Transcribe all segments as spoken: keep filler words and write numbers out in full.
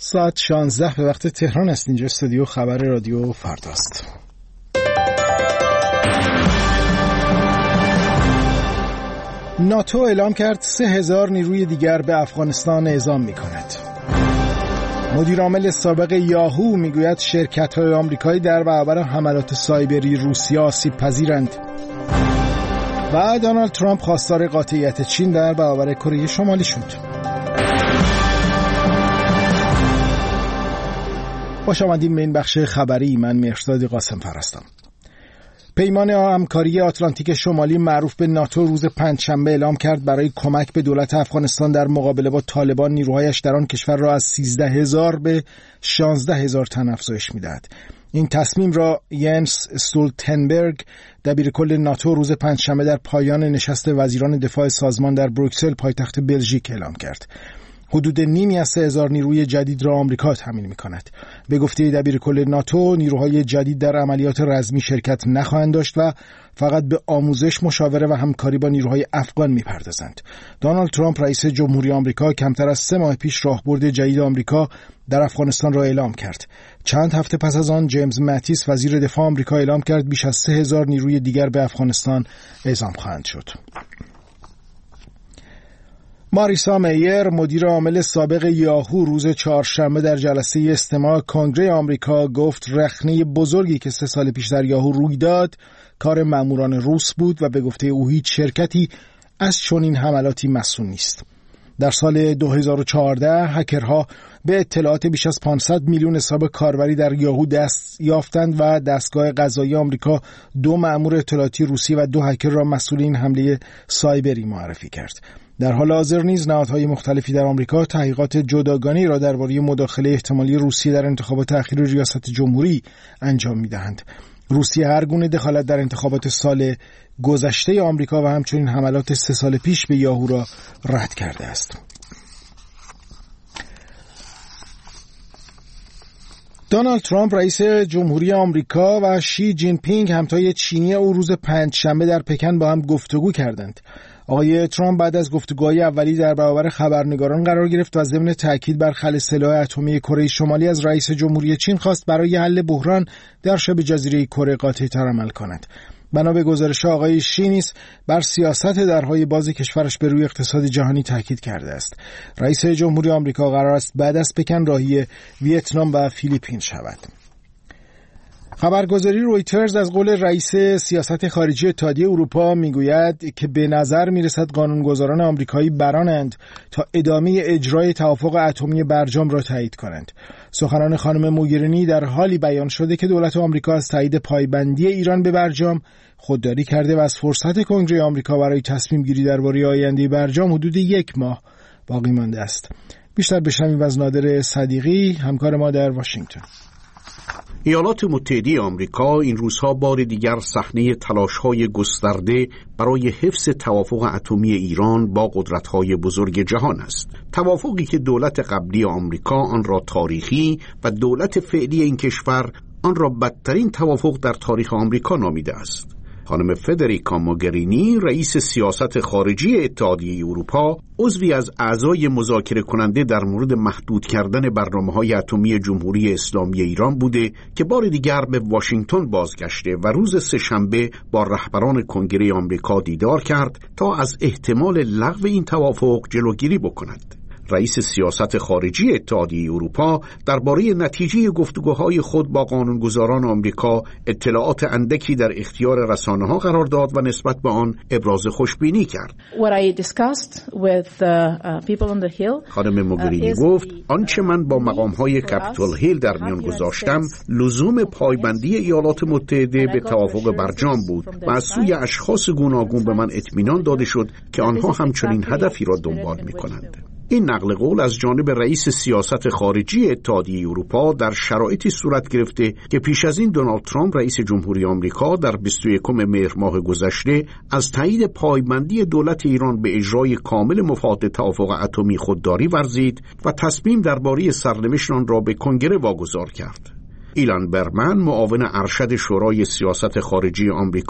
ساعت شانزده به وقت تهران است. اینجا استودیو خبر رادیو فرداست. ناتو اعلام کرد سه هزار نیروی دیگر به افغانستان اعزام می کند. مدیر عامل سابق یاهو میگوید شرکت‌های آمریکایی در برابر حملات سایبری روسیه آسیب پذیرند. و دونالد ترامپ خواستار قاطعیت چین در برابر کره شمالی شد. خوش آمدیم به این بخش خبری. من مهرداد قاسم فرستم. پیمان همکاری آتلانتیک شمالی معروف به ناتو روز پنجشنبه اعلام کرد برای کمک به دولت افغانستان در مقابله با طالبان نیروهایش در آن کشور را از سیزده هزار به شانزده هزار تن افزایش می‌دهد. این تصمیم را ینس استولتنبرگ دبیرکل ناتو روز پنجشنبه در پایان نشست وزیران دفاع سازمان در بروکسل پایتخت بلژیک اعلام کرد. حدود نیمی از سه هزار نیروی جدید را آمریکا تامین می‌کند. به گفته دبیرکل ناتو، نیروهای جدید در عملیات رزمی شرکت نخواهند داشت و فقط به آموزش، مشاوره و همکاری با نیروهای افغان می‌پردازند. دونالد ترامپ رئیس جمهوری آمریکا کمتر از سه ماه پیش راهبرد جدید آمریکا در افغانستان را اعلام کرد. چند هفته پس از آن جیمز ماتیس وزیر دفاع آمریکا اعلام کرد بیش از سه هزار نیروی دیگر به افغانستان اعزام خواهند شد. ماریسا میر مدیر عامل سابق یاهو روز چهارشنبه در جلسه استماع کنگره آمریکا گفت رخنه بزرگی که سه سال پیش در یاهو روی داد کار ماموران روس بود و به گفته او هیچ شرکتی از چنین حملاتی مسئول نیست. در سال دو هزار و چهارده هکرها به اطلاعات بیش از پانصد میلیون حساب کاربری در یاهو دست یافتند و دستگاه قضایی آمریکا دو مأمور اطلاعاتی روسی و دو هکر را مسئول این حمله سایبری معرفی کرد. در حال حاضر نیز نهادهای مختلفی در آمریکا تحقیقات جداگانه‌ای را درباره مداخله احتمالی روسیه در انتخابات اخیر ریاست جمهوری انجام می‌دهند. روسیه هر گونه دخالت در انتخابات سال گذشته آمریکا و همچنین حملات سه سال پیش به یاهو را رد کرده است. دونالد ترامپ رئیس جمهوری آمریکا و شی جین پینگ همتای چینی او روز پنجشنبه در پکن با هم گفتگو کردند. آقای ترامپ بعد از گفتگوهای اولی در برابر خبرنگاران قرار گرفت و ضمن تاکید بر خل سلاح اتمی کره شمالی از رئیس جمهوری چین خواست برای حل بحران در شبه جزیره کره قاطع‌تر عمل کند. بنا به گزارش آقای شی نیز بر سیاست درهای باز کشورش به روی اقتصاد جهانی تاکید کرده است. رئیس جمهوری آمریکا قرار است بعد از پکن راهی ویتنام و فیلیپین شود. خبرگزاری رویترز از قول رئیس سیاست خارجی اتحادیه اروپا میگوید که به نظر میرسد قانونگذاران آمریکایی برانند تا ادامه اجرای توافق اتمی برجام را تایید کنند. سخنان خانم موگرینی در حالی بیان شده که دولت آمریکا از تایید پایبندی ایران به برجام خودداری کرده و از فرصت کنگره آمریکا برای تصمیم گیری درباره آینده برجام حدود یک ماه باقی مانده است. بیشتر بشنویم از نادر صدیقی، همکار ما در واشنگتن. ایالات متحده آمریکا این روزها بار دیگر صحنه تلاش‌های گسترده برای حفظ توافق اتمی ایران با قدرت‌های بزرگ جهان است. توافقی که دولت قبلی آمریکا آن را تاریخی و دولت فعلی این کشور آن را بدترین توافق در تاریخ آمریکا نامیده است. خانم فدریکا موگرینی رئیس سیاست خارجی اتحادیه اروپا عضوی از اعضای مذاکره کننده در مورد محدود کردن برنامه‌های اتمی جمهوری اسلامی ایران بوده که بار دیگر به واشنگتن بازگشته و روز سه‌شنبه با رهبران کنگره آمریکا دیدار کرد تا از احتمال لغو این توافق جلوگیری بکند. رئیس سیاست خارجی اتحادیه اروپا درباره نتیجه گفتگوهای خود با قانونگذاران آمریکا اطلاعات اندکی در اختیار رسانه‌ها قرار داد و نسبت به آن ابراز خوشبینی کرد. خانم موگرینی گفت آنچه من با مقام‌های کپیتول هیل در میان گذاشتم لزوم پایبندی ایالات متحده به توافق برجام بود و از سوی اشخاص گوناگون به من اطمینان داده شد که آنها همچنین هدفی را دنبال می‌کنند. این نقل قول از جانب رئیس سیاست خارجی اتحادیه اروپا در شرایطی صورت گرفته که پیش از این دونالد ترامپ رئیس جمهوری آمریکا در بیست و یکم مهر ماه گذشته از تایید پایبندی دولت ایران به اجرای کامل مفاد توافق اتمی خودداری ورزید و تصمیم درباره سرنوشت آن را به کنگره واگذار کرد. ایلان برمن معاون ارشد شورای سیاست خارجی آمریکا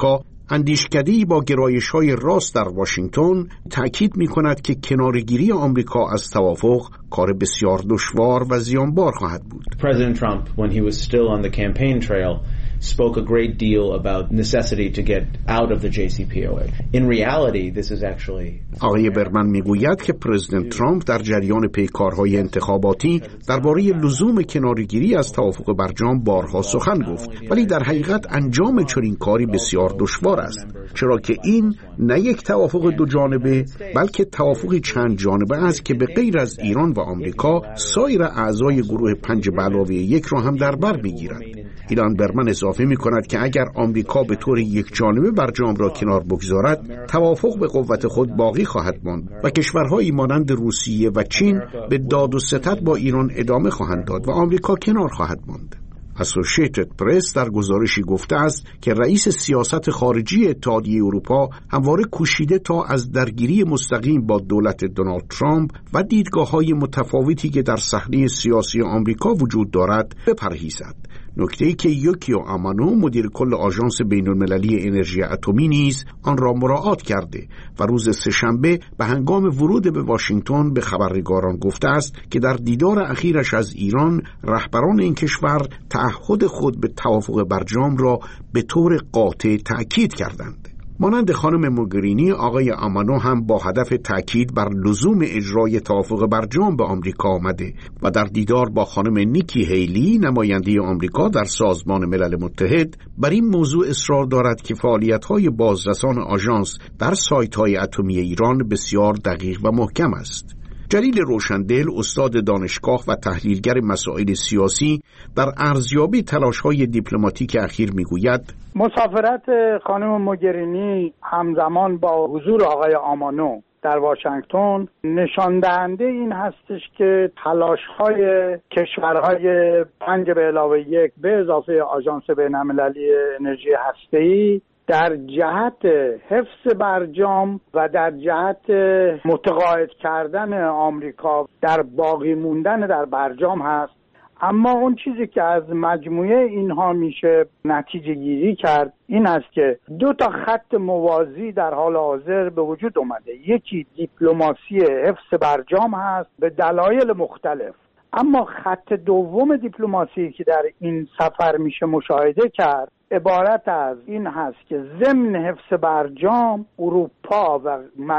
اندیشکده‌ای با گرایش‌های راست در واشنگتن تأکید می‌کند که کناره‌گیری آمریکا از توافق کار بسیار دشوار و زیانبار خواهد بود. President Trump, when he was still on the campaign trail, spoke a great deal about necessity to get out of the J C P O A. In reality, this is actually آقای برمن میگوید که پرزیدنت ترامپ در جریان پیکارهای انتخاباتی درباره لزوم کناره‌گیری از توافق برجام بارها سخن گفت، ولی در حقیقت انجام چنین کاری بسیار دشوار است، چرا که این نه یک توافق دو جانبه بلکه توافقی چند جانبه است که به غیر از ایران و آمریکا سایر اعضای گروه پنج به علاوه یک را هم در بر میگیرد. ایلان برمن اضافه می کند که اگر آمریکا به طور یک جانبه برجام را کنار بگذارد، توافق به قوت خود باقی خواهد ماند و کشورهایی مانند روسیه و چین به داد و ستد با ایران ادامه خواهند داد و آمریکا کنار خواهد ماند. اسوسییتد پرس در گزارشی گفته است که رئیس سیاست خارجی اتحادیه اروپا همواره کوشیده تا از درگیری مستقیم با دولت دونالد ترامپ و دیدگاه‌های متفاوتی که در صحنه سیاسی آمریکا وجود دارد بپرهیزد. نکته‌ای که یوکیو آمانو مدیر کل آژانس بین‌المللی انرژی اتمی نیز آن را مراعات کرده و روز سه‌شنبه به هنگام ورود به واشنگتن به خبرنگاران گفته است که در دیدار اخیرش از ایران رهبران این کشور تعهد خود به توافق برجام را به طور قاطع تأکید کردند. مانند خانم موگرینی، آقای آمانو هم با هدف تأکید بر لزوم اجرای توافق برجام به آمریکا آمده و در دیدار با خانم نیکی هیلی، نماینده آمریکا در سازمان ملل متحد، بر این موضوع اصرار دارد که فعالیت‌های بازرسان آژانس در سایت‌های اتمی ایران بسیار دقیق و محکم است. جلیل روشندل، استاد دانشگاه و تحلیلگر مسائل سیاسی، در ارزیابی تلاش‌های دیپلماتیک اخیر می‌گوید مسافرت خانم موگرینی همزمان با حضور آقای آمانو در واشنگتن نشان دهنده این هستش که تلاش‌های کشورهای پنج به علاوه یک به اضافه آژانس بین‌المللی انرژی هسته‌ای در جهت حفظ برجام و در جهت متقاعد کردن آمریکا در باقی موندن در برجام هست. اما اون چیزی که از مجموعه اینها میشه نتیجه گیری کرد این است که دو تا خط موازی در حال حاضر به وجود اومده. یکی دیپلماسی حفظ برجام هست به دلایل مختلف، اما خط دوم دیپلماسی که در این سفر میشه مشاهده کرد عبارت از این هست که ضمن حفظ برجام اروپا و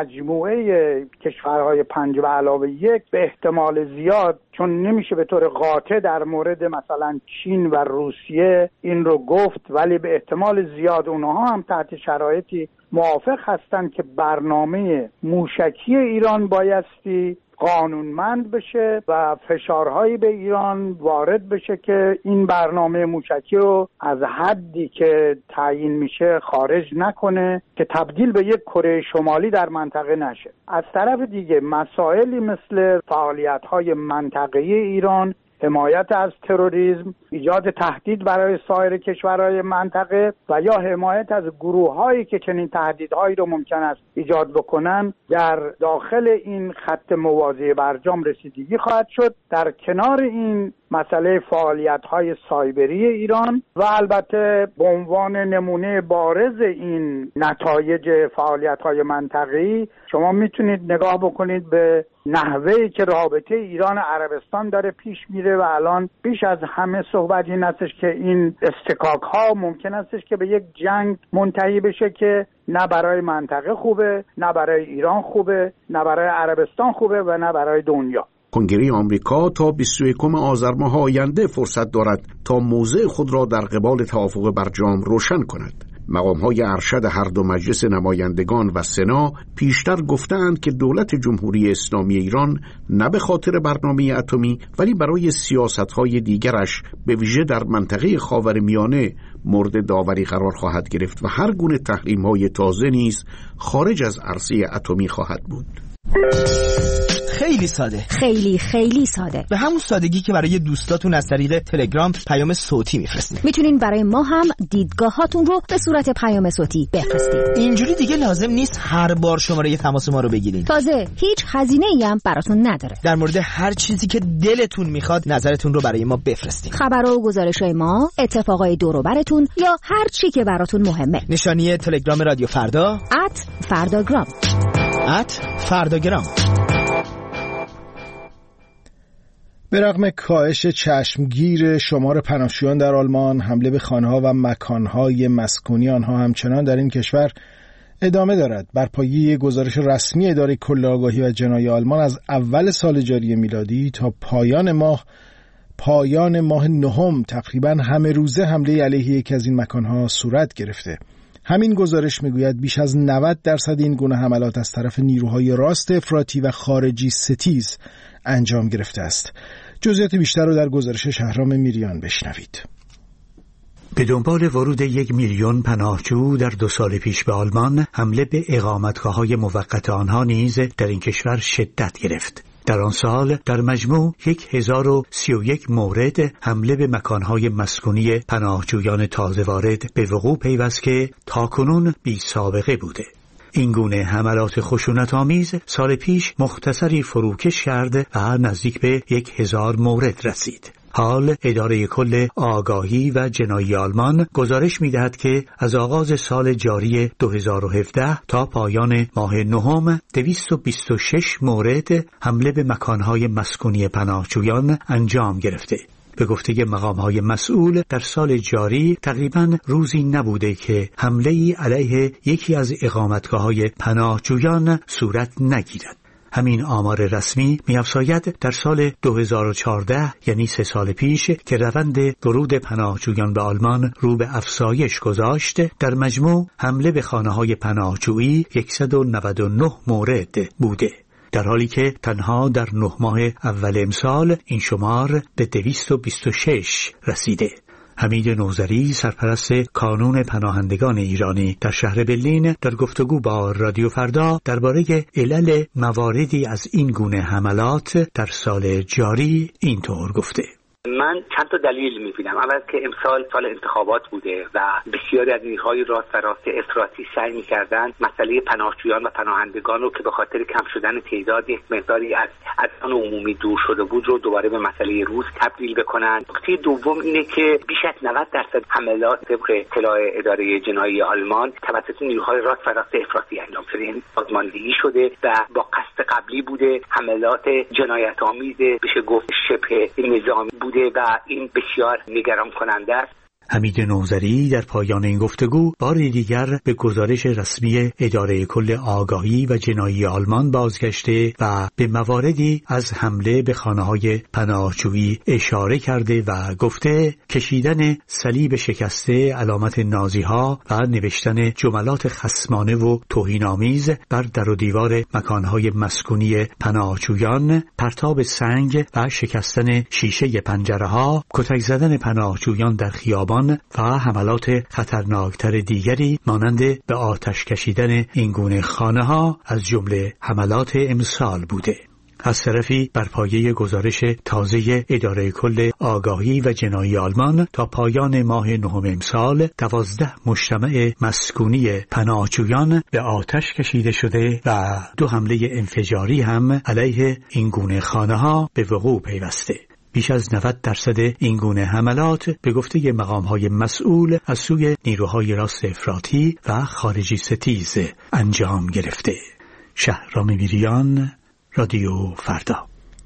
مجموعه کشورهای پنج به علاوه یک به احتمال زیاد، چون نمیشه به طور قاطع در مورد مثلا چین و روسیه این رو گفت، ولی به احتمال زیاد اونها هم تحت شرایطی موافق هستند که برنامه موشکی ایران بایستی قانونمند بشه و فشارهایی به ایران وارد بشه که این برنامه موشکی رو از حدی که تعیین میشه خارج نکنه که تبدیل به یک کره شمالی در منطقه نشه. از طرف دیگه مسائلی مثل فعالیت‌های منطقه‌ای ایران، حمایت از تروریسم، ایجاد تهدید برای سایر کشورهای منطقه و یا حمایت از گروه‌هایی که چنین تهدیدهایی رو ممکن است ایجاد بکنن در داخل این خط موازی برجام رسیدگی خواهد شد. در کنار این مسئله فعالیت‌های سایبری ایران و البته به عنوان نمونه بارز این نتایج فعالیت‌های منطقه‌ای شما میتونید نگاه بکنید به نحوهی که رابطه ایران و عربستان داره پیش میره و الان بیش از همه صحبت این هستش که این استکاک‌ها ممکن استش که به یک جنگ منتهی بشه که نه برای منطقه خوبه، نه برای ایران خوبه، نه برای عربستان خوبه و نه برای دنیا. کنگره آمریکا تا بیست و یکم آذر ماه آینده فرصت دارد تا موضع خود را در قبال توافق برجام روشن کند. مقام‌های ارشد هر دو مجلس نمایندگان و سنا پیشتر گفتند که دولت جمهوری اسلامی ایران نه به خاطر برنامه اتمی ولی برای سیاست‌های دیگرش به ویژه در منطقه خاورمیانه مورد داوری قرار خواهد گرفت و هر گونه تحریم‌های تازه نیز خارج از عرصه اتمی خواهد بود. خیلی ساده. خیلی خیلی ساده. به همون سادگی که برای دوستاتون از طریق تلگرام پیام صوتی میفرستید. میتونین برای ما هم دیدگاهاتون رو به صورت پیام صوتی بفرستید. اینجوری دیگه لازم نیست هر بار شماره تماس ما رو بگیرید. تازه هیچ هزینه‌ای هم براتون نداره. در مورد هر چیزی که دلتون میخواد نظرتون رو برای ما بفرستید. خبرها و گزارش‌های ما، اتفاقای دور و براتون یا هر چی که براتون مهمه. نشانی تلگرام رادیو فردا ات فرداگرام ات فرداگرام. به رغم کاهش چشمگیر شمار پناهجویان در آلمان، حمله به خانه‌ها و مکان‌های مسکونی آنها همچنان در این کشور ادامه دارد. بر پایه گزارش رسمی اداره کل آگاهی و جنایی آلمان از اول سال جاری میلادی تا پایان ماه پایان ماه نهم تقریباً همه روزه حمله علیه یکی از این مکان‌ها صورت گرفته. همین گزارش میگوید بیش از نود درصد این گونه حملات از طرف نیروهای راست افراطی و خارجی ستیز انجام گرفته است. جزئیات بیشتر رو در گزارش شهرام میریان بشنوید. به دنبال ورود یک میلیون پناهجو در دو سال پیش به آلمان، حمله به اقامتگاه‌های موقت آنها نیز در این کشور شدت گرفت. در آن سال در مجموع یک هزار و سی و یک مورد حمله به مکانهای مسکونی پناهجویان تازه وارد به وقوع پیوست که تاکنون بی سابقه بوده. این گونه حملات خشونت‌آمیز سال پیش مختصری فروکش کرد و نزدیک به یک هزار مورد رسید. حال اداره کل آگاهی و جنایی آلمان گزارش می‌دهد که از آغاز سال جاری دو هزار و هفده تا پایان ماه نهم دویست و بیست و شش مورد حمله به مکانهای مسکونی پناهجویان انجام گرفته. به گفته مقام‌های مسئول در سال جاری تقریباً روزی نبوده که حمله‌ای علیه یکی از اقامتگاه‌های پناهجویان صورت نگیرد. همین آمار رسمی می‌افزاید در سال دو هزار و چهارده یعنی سه سال پیش که روند ورود پناهجویان به آلمان رو به افزایش گذاشت، در مجموع حمله به خانه‌های پناهجویی صد و نود و نه مورد بوده، در حالی که تنها در نه ماه اول امسال این شمار به دویست و بیست و شش رسیده. حمید نوذری سرپرست کانون پناهندگان ایرانی در شهر برلین در گفتگو با رادیو فردا درباره علل مواردی از این گونه حملات در سال جاری اینطور گفته: من چند تا دلیل می‌بینم. اول که امسال سال انتخابات بوده و بسیاری از نیروهای راست و راست افراطی سعی می‌کردند مسئله پناهجویان و پناهندگان رو که به خاطر کم شدن تعداد یک مقداری از از آن عمومی دور شده بود رو دوباره به مسئله روز تبدیل بکنند. نکته دوم اینه که بیش از نود درصد حملات طبق اطلاع اداره جنایی آلمان توسط نیروهای راست و راست افراطی انجام شده، یعنی سازماندهی شده و با قصد قبلی بوده. حملات جنایت‌آمیز بشه گفت شبه نظامی بوده و این بسیار نگران کننده است. حمید نوذری در پایان این گفتگو بار دیگر به گزارش رسمی اداره کل آگاهی و جنایی آلمان بازگشته و به مواردی از حمله به خانه‌های پناهجویی اشاره کرده و گفته کشیدن صلیب شکسته علامت نازی‌ها و نوشتن جملات خصمانه و توهین‌آمیز بر در و دیوار مکان‌های مسکونی پناهجویان، پرتاب سنگ و شکستن شیشه پنجره‌ها، کتک زدن پناهجویان در خیابان و حملات خطرناکتر دیگری مانند به آتش کشیدن این گونه خانه‌ها از جمله حملات امسال بوده. از طرفی بر پایه گزارش تازه اداره کل آگاهی و جنایی آلمان تا پایان ماه نهم امسال دوازده مجتمع مسکونی پناهجویان به آتش کشیده شده و دو حمله انفجاری هم علیه این گونه خانه‌ها به وقوع پیوسته. بیش از نود درصد این گونه حملات به گفته مقام‌های مسئول از سوی نیروهای راست افراطی و خارجی ستیز انجام گرفته. شهرام میریان، رادیو فردا.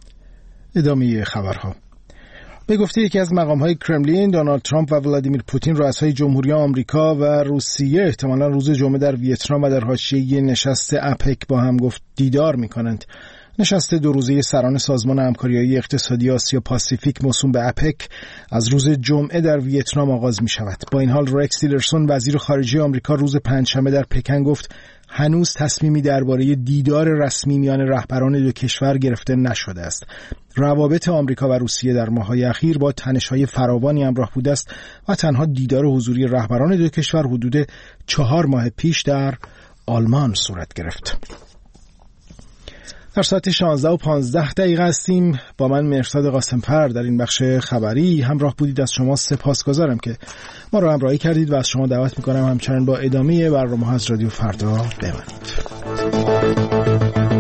ادامه خبرها. به گفته یکی از مقام‌های کرملین، دونالد ترامپ و ولادیمیر پوتین رؤسای جمهوری آمریکا و روسیه احتمالاً روز جمعه در ویتنام و در حاشیه نشست اپک با هم گفت دیدار می‌کنند. نشست دو روزه سران سازمان همکاری اقتصادی آسیا پاسیفیک موسوم به اپک از روز جمعه در ویتنام آغاز می شود. با این حال رکس تیلرسون وزیر خارجه آمریکا روز پنجشنبه در پکن گفت هنوز تصمیمی درباره دیدار رسمی میان رهبران دو کشور گرفته نشده است. روابط آمریکا و روسیه در ماه‌های اخیر با تنش‌های فراوانی همراه بوده است و تنها دیدار حضوری رهبران دو کشور حدود چهار ماه پیش در آلمان صورت گرفت. در ساعت شانزده و پانزده دقیقه هستیم. با من مرشد قاسمفر در این بخش خبری همراه بودید. از شما سپاسگزارم که ما رو همراهی کردید و از شما دعوت میکنم همچنان با ادامه برنامه از رادیو فردا بمانید.